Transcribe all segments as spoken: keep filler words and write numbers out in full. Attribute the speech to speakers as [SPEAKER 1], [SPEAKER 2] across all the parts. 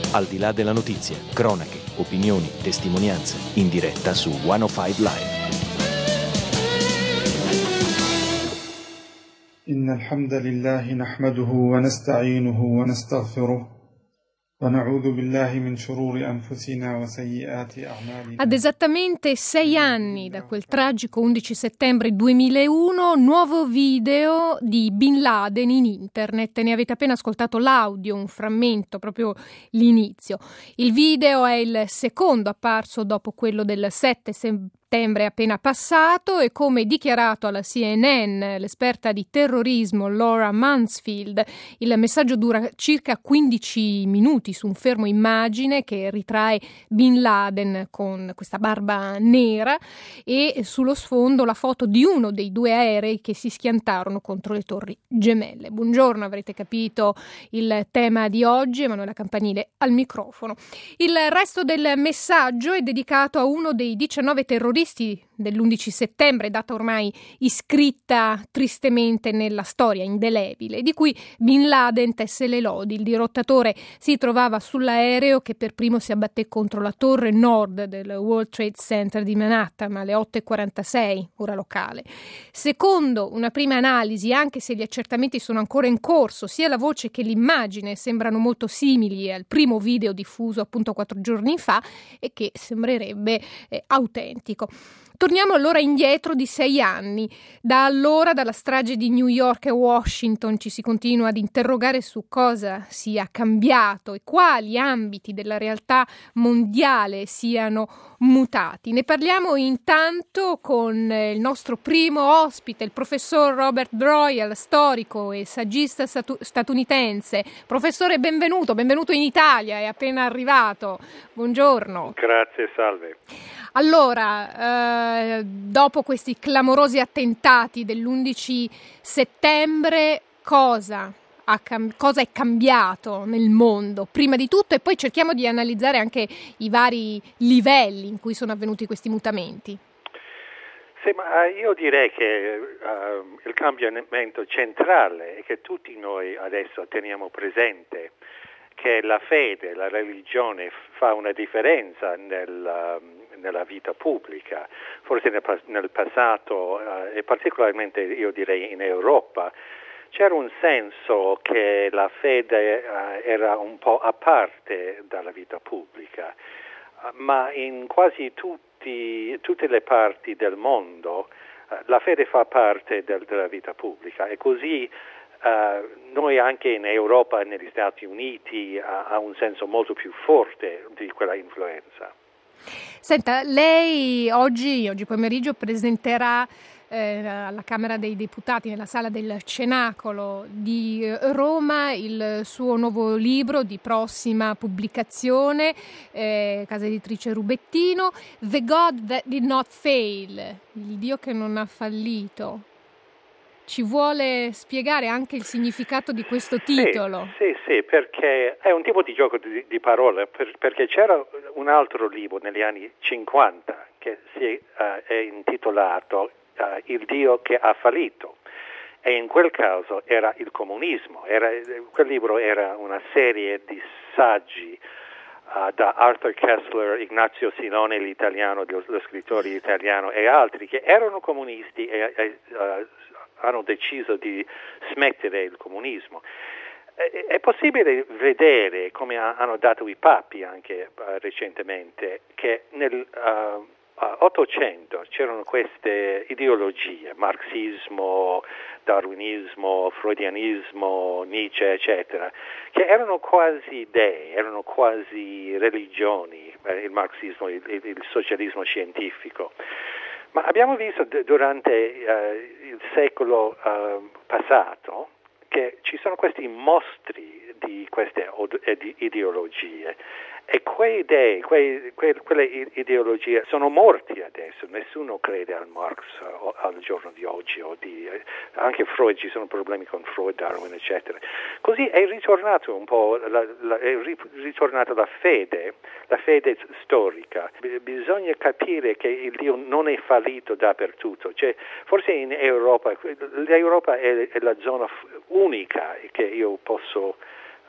[SPEAKER 1] Al di là della notizia, cronache, opinioni, testimonianze, in diretta su centocinque Live.
[SPEAKER 2] إن الحمد لله نحمده ونستعينه ونستغفره ونعوذ بالله من شرور أنفسنا وسيئات أعمالنا.
[SPEAKER 3] Ad esattamente sei anni da quel tragico undici settembre duemilauno, nuovo video di Bin Laden in internet. Ne avete appena ascoltato l'audio, un frammento, proprio l'inizio. Il video è il secondo apparso dopo quello del sette settembre appena passato e, come dichiarato alla C N N l'esperta di terrorismo Laura Mansfield, il messaggio dura circa quindici minuti su un fermo immagine che ritrae Bin Laden con questa barba nera e sullo sfondo la foto di uno dei due aerei che si schiantarono contro le torri gemelle. Buongiorno, avrete capito il tema di oggi. Emanuela Campanile al microfono. Il resto del messaggio è dedicato a uno dei diciannove terroristi dell'undici settembre, data ormai iscritta tristemente nella storia indelebile, di cui Bin Laden tesse le lodi. Il dirottatore si trovava sull'aereo che per primo si abbatté contro la torre nord del World Trade Center di Manhattan alle otto e quarantasei, ora locale. Secondo una prima analisi, anche se gli accertamenti sono ancora in corso, sia la voce che l'immagine sembrano molto simili al primo video diffuso appunto quattro giorni fa e che sembrerebbe eh, autentico. Torniamo allora indietro di sei anni. Da allora, dalla strage di New York e Washington, ci si continua ad interrogare su cosa sia cambiato e quali ambiti della realtà mondiale siano mutati. Ne parliamo intanto con il nostro primo ospite, il professor Robert Broyal, storico e saggista statu- statunitense. Professore, benvenuto, benvenuto in Italia, è appena arrivato. Buongiorno.
[SPEAKER 4] Grazie, salve.
[SPEAKER 3] Allora, eh, dopo questi clamorosi attentati dell'undici settembre, cosa, ha cam- cosa è cambiato nel mondo, prima di tutto, e poi cerchiamo di analizzare anche i vari livelli in cui sono avvenuti questi mutamenti.
[SPEAKER 4] Sì, ma io direi che uh, il cambiamento centrale è che tutti noi adesso teniamo presente che la fede, la religione fa una differenza nel, uh, nella vita pubblica. Forse nel, nel passato, uh, e particolarmente io direi in Europa, c'era un senso che la fede uh, era un po' a parte dalla vita pubblica, uh, ma in quasi tutti, tutte le parti del mondo uh, la fede fa parte del, della vita pubblica, e così Uh, noi anche in Europa e negli Stati Uniti uh, ha un senso molto più forte di quella influenza.
[SPEAKER 3] Senta, lei oggi, oggi pomeriggio presenterà eh, alla Camera dei Deputati, nella sala del Cenacolo di Roma, il suo nuovo libro di prossima pubblicazione, eh, casa editrice Rubettino, The God That Did Not Fail, il Dio che non ha fallito. Ci vuole spiegare anche il significato di questo titolo?
[SPEAKER 4] Sì, sì, sì, perché è un tipo di gioco di, di parole, per, perché c'era un altro libro negli anni cinquanta che si uh, è intitolato uh, Il Dio che ha fallito, e in quel caso era il comunismo. Era, quel libro era una serie di saggi uh, da Arthur Koestler, Ignazio Silone, l'italiano, lo, lo scrittore italiano, e altri che erano comunisti e e uh, hanno deciso di smettere il comunismo. È possibile vedere, come hanno dato i papi anche uh, recentemente, che nel uh, Ottocento c'erano queste ideologie, marxismo, darwinismo, freudianismo, Nietzsche, eccetera, che erano quasi dei, erano quasi religioni, eh, il marxismo, il, il socialismo scientifico. Ma abbiamo visto d- durante uh, il secolo uh, passato che ci sono questi mostri di queste od- di ideologie, e quei idee, quei, que- quelle ideologie sono morti adesso. Nessuno crede al Marx o, al giorno di oggi, o di, eh, anche Freud, ci sono problemi con Freud, Darwin, eccetera. Così è ritornato un po' la, la, è ritornata la fede, la fede storica. B- bisogna capire che il Dio non è fallito dappertutto. Cioè, forse in Europa, l'Europa è, è la zona unica che io posso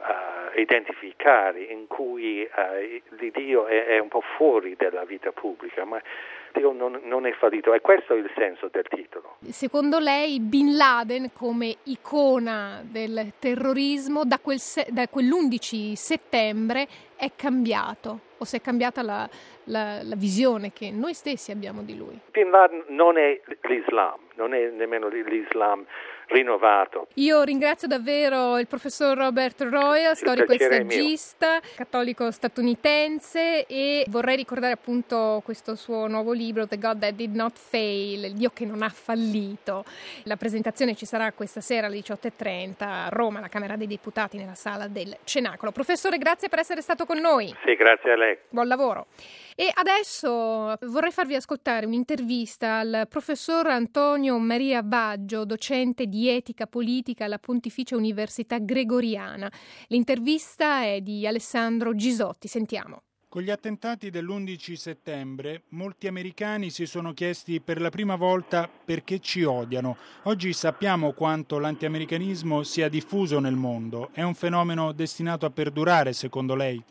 [SPEAKER 4] uh, identificare, in cui uh, l'Iddio è, è un po' fuori dalla vita pubblica, ma Dio non, non è fallito, e questo è il senso del titolo.
[SPEAKER 3] Secondo lei Bin Laden come icona del terrorismo da, quel se- da quell'undici settembre è cambiato, o se è cambiata la, la, la visione che noi stessi abbiamo di lui?
[SPEAKER 4] Bin Laden non è l'Islam, non è nemmeno l'Islam rinnovato.
[SPEAKER 3] Io ringrazio davvero il professor Robert Royal, storico e saggista, cattolico statunitense, e vorrei ricordare appunto questo suo nuovo libro, The God That Did Not Fail, il Dio che non ha fallito. La presentazione ci sarà questa sera alle diciotto e trenta a Roma, alla Camera dei Deputati, nella sala del Cenacolo. Professore, grazie per essere stato con noi.
[SPEAKER 4] Sì, grazie a lei.
[SPEAKER 3] Buon lavoro. E adesso vorrei farvi ascoltare un'intervista al professor Antonio Maria Baggio, docente di etica politica alla Pontificia Università Gregoriana. L'intervista è di Alessandro Gisotti. Sentiamo.
[SPEAKER 5] Con gli attentati dell'undici settembre, molti americani si sono chiesti per la prima volta perché ci odiano. Oggi sappiamo quanto l'antiamericanismo sia diffuso nel mondo. È un fenomeno destinato a perdurare, secondo lei?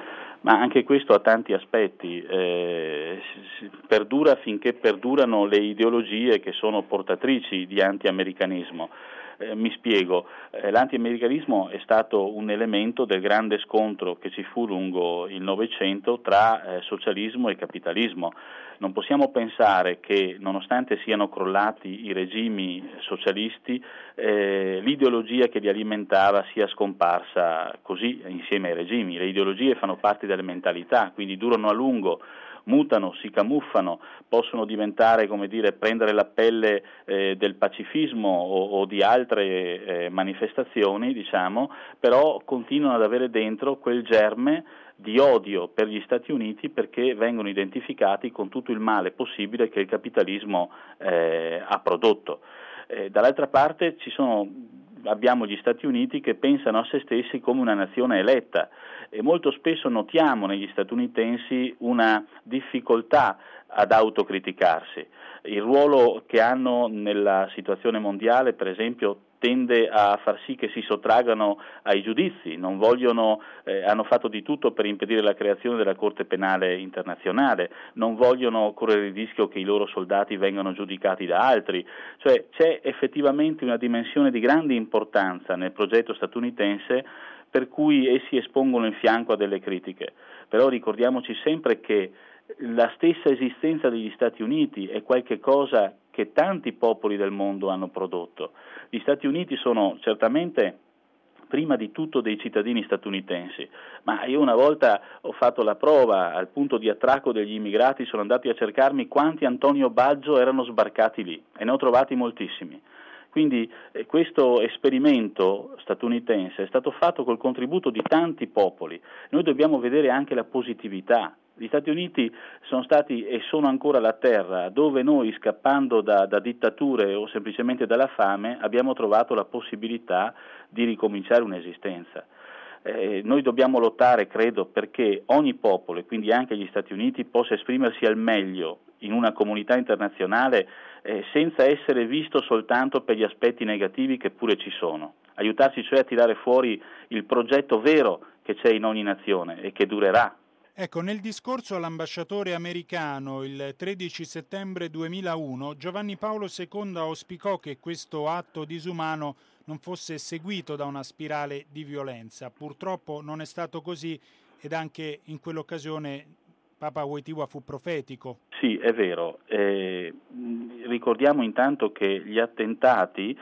[SPEAKER 6] Ma anche questo ha tanti aspetti, eh, perdura finché perdurano le ideologie che sono portatrici di anti-americanismo. Eh, mi spiego, eh, l'anti-americanismo è stato un elemento del grande scontro che ci fu lungo il Novecento tra eh, socialismo e capitalismo. Non possiamo pensare che, nonostante siano crollati i regimi socialisti, eh, l'ideologia che li alimentava sia scomparsa così insieme ai regimi. Le ideologie fanno parte delle mentalità, quindi durano a lungo, mutano, si camuffano, possono diventare, come dire, prendere la pelle eh, del pacifismo o, o di altre eh, manifestazioni, diciamo, però continuano ad avere dentro quel germe di odio per gli Stati Uniti, perché vengono identificati con tutto il male possibile che il capitalismo eh, ha prodotto. Eh, dall'altra parte ci sono, abbiamo gli Stati Uniti che pensano a se stessi come una nazione eletta, e molto spesso notiamo negli statunitensi una difficoltà ad autocriticarsi. Il ruolo che hanno nella situazione mondiale, per esempio, tende a far sì che si sottraggano ai giudizi, non vogliono, eh, hanno fatto di tutto per impedire la creazione della Corte Penale Internazionale, non vogliono correre il rischio che i loro soldati vengano giudicati da altri, cioè c'è effettivamente una dimensione di grande importanza nel progetto statunitense per cui essi espongono il fianco a delle critiche, però ricordiamoci sempre che la stessa esistenza degli Stati Uniti è qualche cosa che tanti popoli del mondo hanno prodotto. Gli Stati Uniti sono certamente prima di tutto dei cittadini statunitensi, ma io una volta ho fatto la prova, al punto di attracco degli immigrati sono andati a cercarmi quanti Antonio Baggio erano sbarcati lì, e ne ho trovati moltissimi. Quindi eh, questo esperimento statunitense è stato fatto col contributo di tanti popoli. Noi dobbiamo vedere anche la positività. Gli Stati Uniti sono stati e sono ancora la terra dove noi, scappando da, da dittature o semplicemente dalla fame, abbiamo trovato la possibilità di ricominciare un'esistenza. Eh, noi dobbiamo lottare, credo, perché ogni popolo, e quindi anche gli Stati Uniti, possa esprimersi al meglio in una comunità internazionale eh, senza essere visto soltanto per gli aspetti negativi che pure ci sono. Aiutarci cioè a tirare fuori il progetto vero che c'è in ogni nazione e che durerà.
[SPEAKER 5] Ecco, nel discorso all'ambasciatore americano il tredici settembre duemilauno, Giovanni Paolo secondo auspicò che questo atto disumano non fosse seguito da una spirale di violenza. Purtroppo non è stato così, ed anche in quell'occasione Papa Wojtyła fu profetico.
[SPEAKER 6] Sì, è vero. Eh, ricordiamo intanto che gli attentati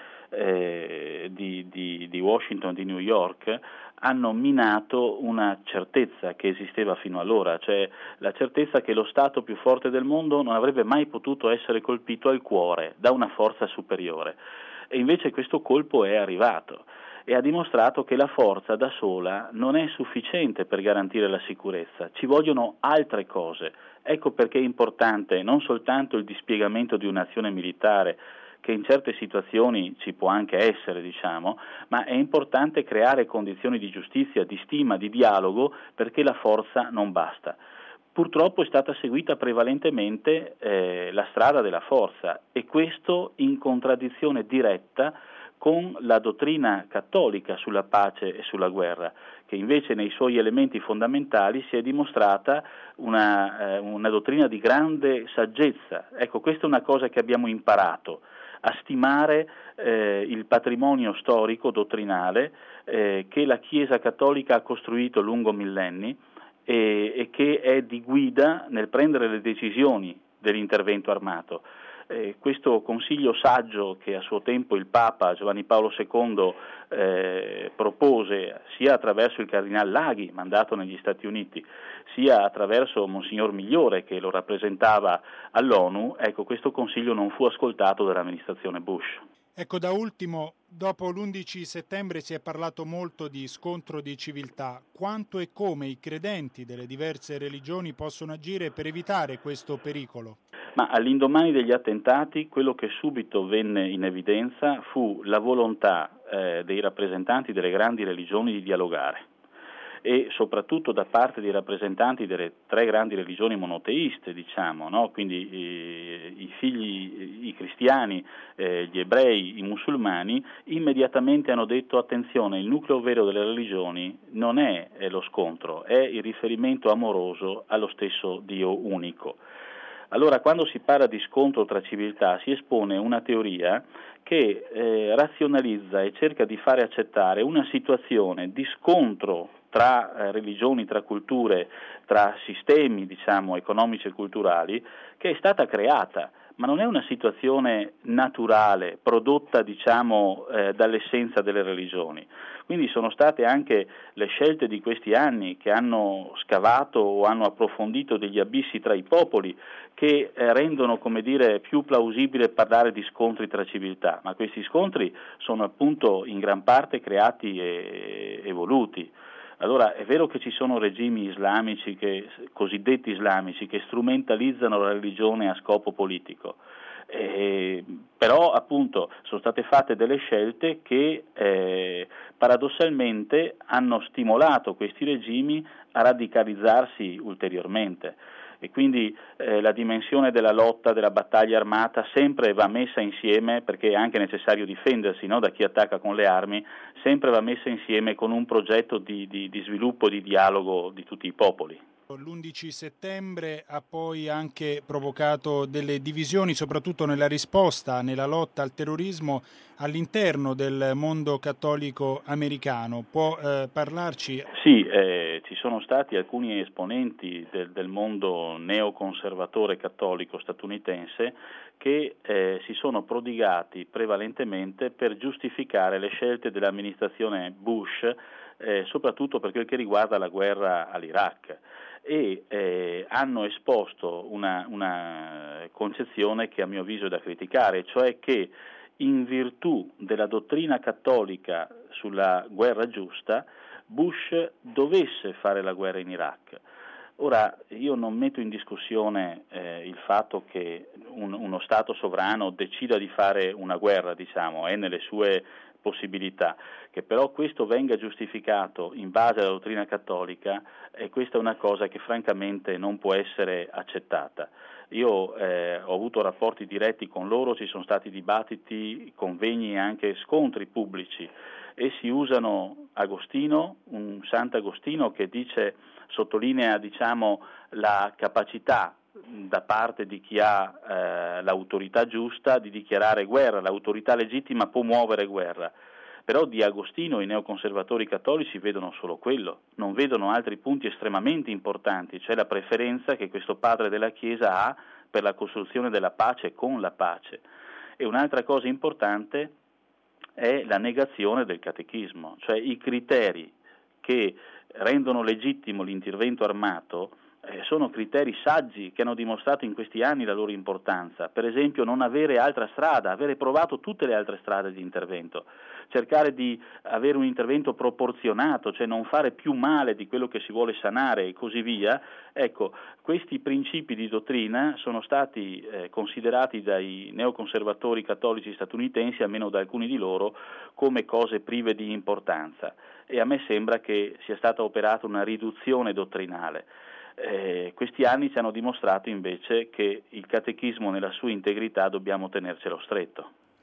[SPEAKER 6] eh, di, di, di Washington, di New York, hanno minato una certezza che esisteva fino allora, cioè la certezza che lo Stato più forte del mondo non avrebbe mai potuto essere colpito al cuore da una forza superiore. E invece questo colpo è arrivato e ha dimostrato che la forza da sola non è sufficiente per garantire la sicurezza, ci vogliono altre cose. Ecco perché è importante non soltanto il dispiegamento di un'azione militare, che in certe situazioni ci può anche essere, diciamo, ma è importante creare condizioni di giustizia, di stima, di dialogo, perché la forza non basta. Purtroppo è stata seguita prevalentemente eh, la strada della forza, e questo in contraddizione diretta con la dottrina cattolica sulla pace e sulla guerra, che invece nei suoi elementi fondamentali si è dimostrata una, eh, una dottrina di grande saggezza. Ecco, questa è una cosa che abbiamo imparato, a stimare eh, il patrimonio storico, dottrinale, eh, che la Chiesa cattolica ha costruito lungo millenni e, e che è di guida nel prendere le decisioni dell'intervento armato. Eh, questo consiglio saggio che a suo tempo il Papa Giovanni Paolo secondo eh, propose sia attraverso il Cardinal Laghi, mandato negli Stati Uniti, sia attraverso Monsignor Migliore che lo rappresentava all'ONU, ecco, questo consiglio non fu ascoltato dall'amministrazione Bush.
[SPEAKER 5] Ecco, da ultimo, dopo l'undici settembre si è parlato molto di scontro di civiltà. Quanto e come i credenti delle diverse religioni possono agire per evitare questo pericolo?
[SPEAKER 6] Ma all'indomani degli attentati quello che subito venne in evidenza fu la volontà eh, dei rappresentanti delle grandi religioni di dialogare e soprattutto da parte dei rappresentanti delle tre grandi religioni monoteiste, diciamo, no? Quindi eh, i figli, i cristiani, eh, gli ebrei, i musulmani, immediatamente hanno detto attenzione, il nucleo vero delle religioni non è, è lo scontro, è il riferimento amoroso allo stesso Dio unico. Allora, quando si parla di scontro tra civiltà si espone una teoria che eh, razionalizza e cerca di fare accettare una situazione di scontro tra eh, religioni, tra culture, tra sistemi, diciamo, economici e culturali, che è stata creata, ma non è una situazione naturale, prodotta, diciamo, eh, dall'essenza delle religioni. Quindi sono state anche le scelte di questi anni che hanno scavato o hanno approfondito degli abissi tra i popoli che eh, rendono, come dire, più plausibile parlare di scontri tra civiltà, ma questi scontri sono appunto in gran parte creati e evoluti. Allora è vero che ci sono regimi islamici, che, cosiddetti islamici, che strumentalizzano la religione a scopo politico, eh, però appunto sono state fatte delle scelte che eh, paradossalmente hanno stimolato questi regimi a radicalizzarsi ulteriormente. E quindi eh, la dimensione della lotta, della battaglia armata sempre va messa insieme, perché è anche necessario difendersi, no, da chi attacca con le armi, sempre va messa insieme con un progetto di, di, di sviluppo, di dialogo di tutti i popoli.
[SPEAKER 5] L'undici settembre ha poi anche provocato delle divisioni, soprattutto nella risposta, nella lotta al terrorismo all'interno del mondo cattolico americano. Può eh, parlarci?
[SPEAKER 6] Sì, eh, ci sono stati alcuni esponenti del, del mondo neoconservatore cattolico statunitense che eh, si sono prodigati prevalentemente per giustificare le scelte dell'amministrazione Bush, eh, soprattutto per quel che riguarda la guerra all'Iraq. E eh, hanno esposto una, una concezione che a mio avviso è da criticare, cioè che in virtù della dottrina cattolica sulla guerra giusta, Bush dovesse fare la guerra in Iraq. Ora, io non metto in discussione eh, il fatto che un, uno Stato sovrano decida di fare una guerra, diciamo, è nelle sue possibilità, che però questo venga giustificato in base alla dottrina cattolica, e questa è una cosa che francamente non può essere accettata. Io eh, ho avuto rapporti diretti con loro, ci sono stati dibattiti, convegni e anche scontri pubblici, e si usano Agostino, un Sant'Agostino che dice, sottolinea, diciamo, la capacità da parte di chi ha eh, l'autorità giusta di dichiarare guerra, l'autorità legittima può muovere guerra, però di Agostino i neoconservatori cattolici vedono solo quello, non vedono altri punti estremamente importanti, cioè la preferenza che questo padre della Chiesa ha per la costruzione della pace con la pace. E un'altra cosa importante è la negazione del catechismo, cioè i criteri che rendono legittimo l'intervento armato Eh, sono criteri saggi che hanno dimostrato in questi anni la loro importanza. Per esempio, non avere altra strada, avere provato tutte le altre strade di intervento, cercare di avere un intervento proporzionato, cioè non fare più male di quello che si vuole sanare e così via. Ecco, questi principi di dottrina sono stati eh, considerati dai neoconservatori cattolici statunitensi, almeno da alcuni di loro, come cose prive di importanza, e a me sembra che sia stata operata una riduzione dottrinale. Eh, questi anni ci hanno dimostrato invece che il catechismo nella sua integrità dobbiamo tenercelo stretto.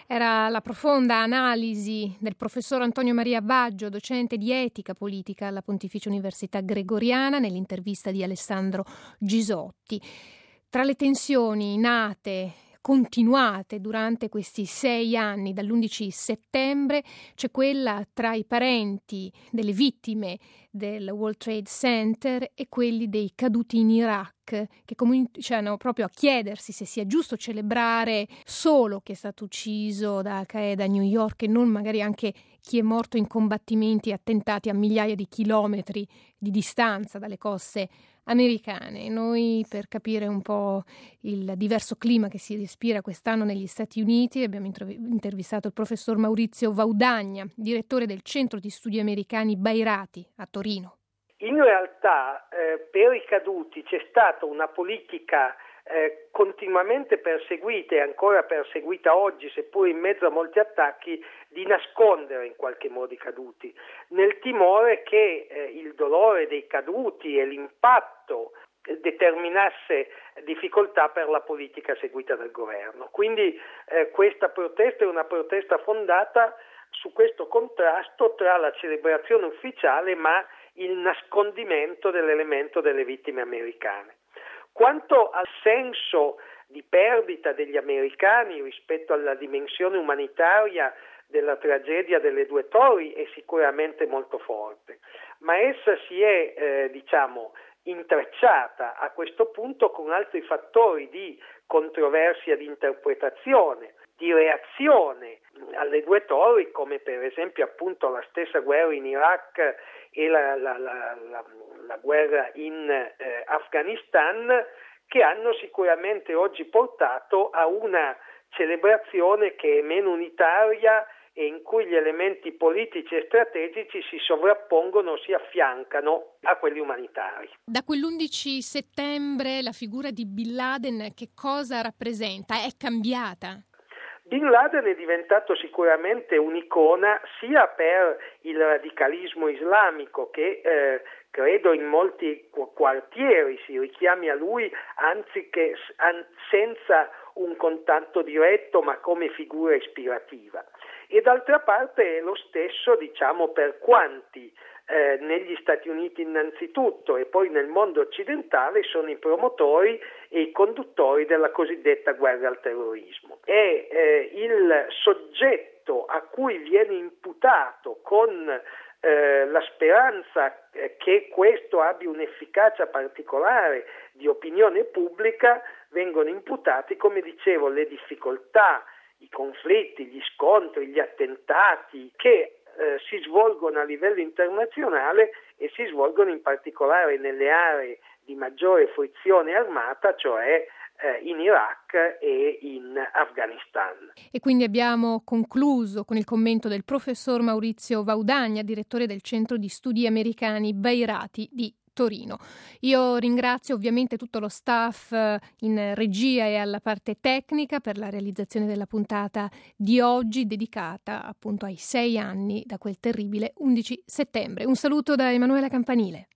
[SPEAKER 3] Era la profonda analisi del professor Antonio Maria Baggio, docente di etica politica alla Pontificia Università Gregoriana, nell'intervista di Alessandro Gisotti. Tra le tensioni nate, continuate durante questi sei anni, dall'undici settembre, c'è quella tra i parenti delle vittime del World Trade Center e quelli dei caduti in Iraq, che cominciano proprio a chiedersi se sia giusto celebrare solo chi è stato ucciso da Al-Qaeda a New York e non magari anche chi è morto in combattimenti e attentati a migliaia di chilometri di distanza dalle coste americane. Noi, per capire un po' il diverso clima che si respira quest'anno negli Stati Uniti, abbiamo intervistato il professor Maurizio Vaudagna, direttore del Centro di Studi Americani Bairati a Torino.
[SPEAKER 7] In realtà eh, per i caduti c'è stata una politica eh, continuamente perseguita e ancora perseguita oggi, seppur in mezzo a molti attacchi, di nascondere in qualche modo i caduti, nel timore che eh, il dolore dei caduti e l'impatto determinasse difficoltà per la politica seguita dal governo. Quindi eh, questa protesta è una protesta fondata su questo contrasto tra la celebrazione ufficiale ma il nascondimento dell'elemento delle vittime americane. Quanto al senso di perdita degli americani rispetto alla dimensione umanitaria della tragedia delle due torri, è sicuramente molto forte, ma essa si è eh, diciamo intrecciata a questo punto con altri fattori di controversia di interpretazione, di reazione alle due torri, come per esempio appunto la stessa guerra in Iraq e la, la, la, la, la guerra in eh, Afghanistan, che hanno sicuramente oggi portato a una celebrazione che è meno unitaria e in cui gli elementi politici e strategici si sovrappongono, si affiancano a quelli umanitari.
[SPEAKER 3] Da quell'undici settembre la figura di Bin Laden che cosa rappresenta? È cambiata?
[SPEAKER 7] Bin Laden è diventato sicuramente un'icona sia per il radicalismo islamico che eh, credo in molti quartieri si richiami a lui anziché an, senza un contatto diretto ma come figura ispirativa. E d'altra parte è lo stesso, diciamo, per quanti eh, negli Stati Uniti innanzitutto e poi nel mondo occidentale sono i promotori e i conduttori della cosiddetta guerra al terrorismo. È eh, il soggetto a cui viene imputato con eh, la speranza eh, che questo abbia un'efficacia particolare di opinione pubblica, vengono imputati, come dicevo, le difficoltà, i conflitti, gli scontri, gli attentati che eh, si svolgono a livello internazionale e si svolgono in particolare nelle aree di maggiore frizione armata, cioè eh, in Iraq e in Afghanistan.
[SPEAKER 3] E quindi abbiamo concluso con il commento del professor Maurizio Vaudagna, direttore del Centro di Studi Americani Bairati di Torino. Io ringrazio ovviamente tutto lo staff in regia e alla parte tecnica per la realizzazione della puntata di oggi dedicata appunto ai sei anni da quel terribile undici settembre. Un saluto da Emanuela Campanile.